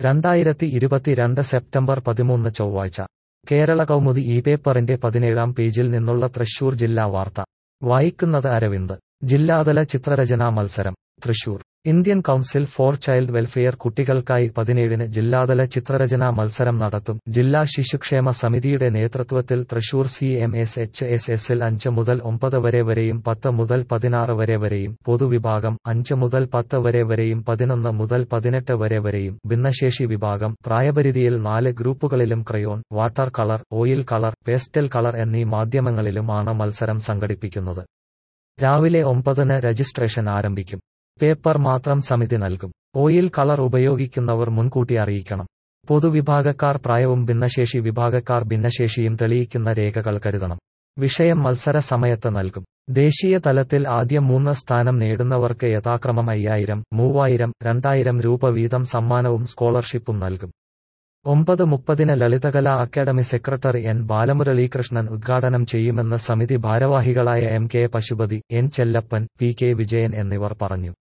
2022 September 13 ചൊവ്വാഴ്ച കേരള കൗമുദി ഈ പേപ്പറിന്റെ 17-ാം പേജിൽ നിന്നുള്ള തൃശൂർ ജില്ലാ വാർത്ത വായിക്കുന്നത് അരവിന്ദ്. ജില്ലാതല ചിത്രരചനാ മത്സരം Thrissur. Indian council for child welfare കുട്ടികൾക്കായി 17-ന് ജില്ലാതല ചിത്രരചനാ മത്സരം നടത്തും. ജില്ലാ ശിശുക്ഷേമ സമിതിയുടെ നേതൃത്വത്തിൽ തൃശൂർ CMSHSSൽ 5 മുതൽ 9 വരെയും 10 മുതൽ 16 വരെയും, പൊതുവിഭാഗം 5 മുതൽ 10 വരെയും 11 മുതൽ 18 വരെയും, ഭിന്നശേഷി വിഭാഗം പ്രായപരിധിയിൽ 4 ഗ്രൂപ്പുകളിലും crayon, water colour, oil colour, pastel colour എന്നീ മാധ്യമങ്ങളിലും ആണ് മത്സരം സംഘടിപ്പിക്കുന്നത്. രാവിലെ 9-ന് രജിസ്ട്രേഷൻ ആരംഭിക്കും. പേപ്പർ മാത്രം സമിതി നൽകും. ഓയിൽ കളർ ഉപയോഗിക്കുന്നവർ മുൻകൂട്ടി അറിയിക്കണം. പൊതുവിഭാഗക്കാർ പ്രായവും ഭിന്നശേഷി വിഭാഗക്കാർ ഭിന്നശേഷിയും തെളിയിക്കുന്ന രേഖകൾ കരുതണം. വിഷയം മത്സര സമയത്ത് നൽകും. ദേശീയ തലത്തിൽ ആദ്യം 3 സ്ഥാനം നേടുന്നവർക്ക് യഥാക്രമം 5000, 3000, 2000 രൂപ വീതം സമ്മാനവും സ്കോളർഷിപ്പും നൽകും. 9:30-ന് ലളിതകലാ അക്കാദമി സെക്രട്ടറി N ബാലമുരളീകൃഷ്ണൻ ഉദ്ഘാടനം ചെയ്യുമെന്ന് സമിതി ഭാരവാഹികളായ MK Pashupati, N Chellappan, PK Vijayan എന്നിവർ പറഞ്ഞു.